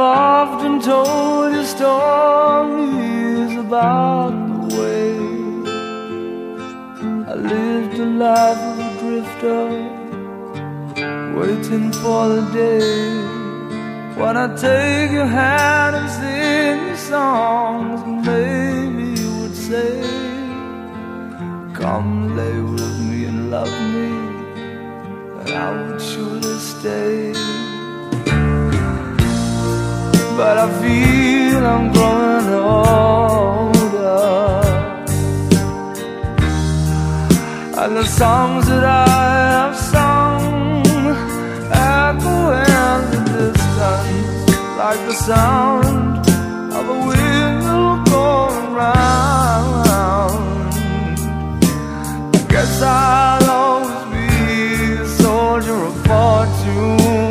often told you stories about the way I lived a life of a drifter, waiting for the day when I take your hand and sing you songs, and maybe you would say, come lay with me and love me, and I would surely stay. But I feel I'm growing older, and the songs that I have sung echo in the distance, like the sound of a wheel going round. I guess I'll always be a soldier of fortune.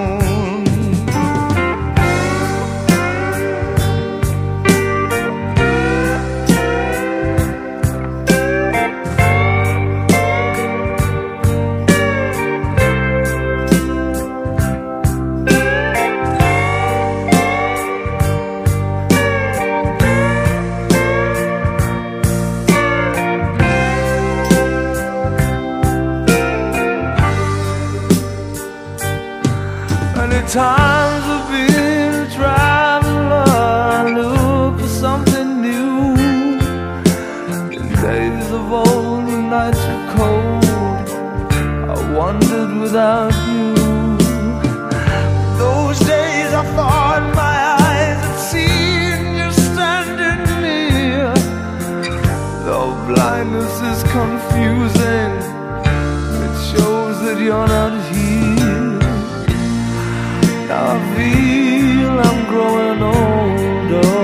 Many times I've been a traveler, I look for something new. In days of old, the nights were cold, I wandered without you. Those days I thought my eyes had seen you standing near. Though blindness is confusing, it shows that you're not here. Now I feel I'm growing older,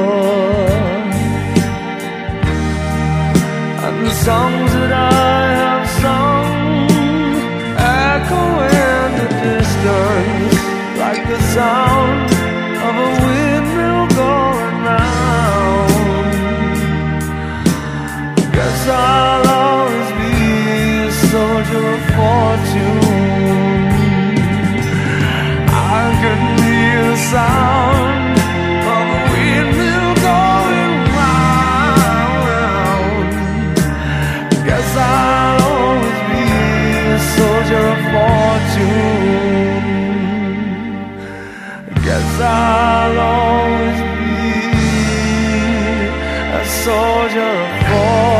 and the songs that I have sung echo in the distance, like the sound of a windmill going round. Guess I'll always be a soldier of fortune. I can hear the sound of a windmill going round. Guess I'll always be a soldier of fortune. Guess I'll always be a soldier of fortune.